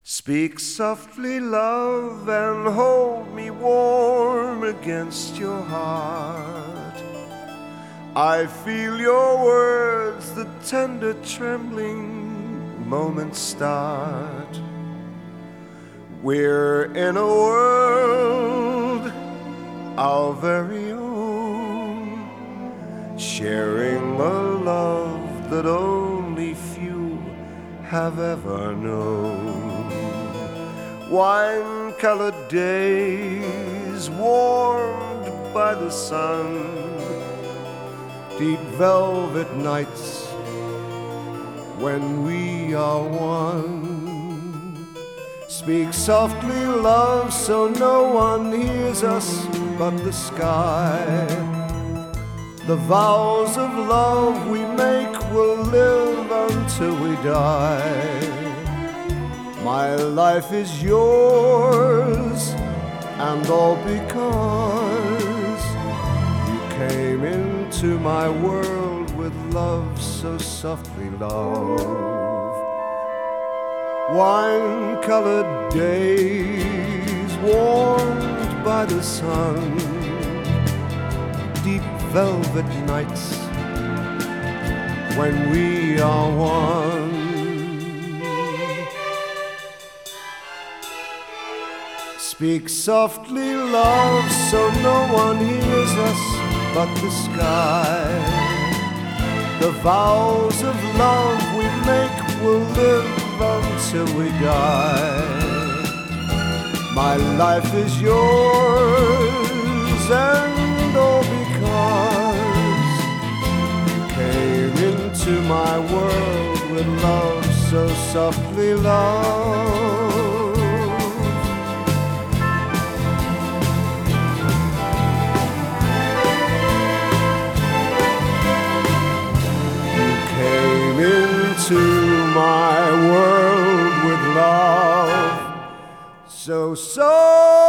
Speak softly, love, and hold me warm against your heart. I feel your words, the tender trembling moments start. We're in a world our very own, sharing a love that only few have ever known. Wine-colored days warmed by the sun, deep velvet nights when we are one. Speak softly, love, so no one hears us but the sky. The vows of love we make will live until we die. My life is yours, and all because you came into my world with love so softly, love. Wine-colored days warmed by the sun, deep velvet nights when we are one. Speak softly, love, so no one hears us but the sky. The vows of love we make will live until we die. My life is yours, and all because you came into my world with love so softly, love. To my world with love so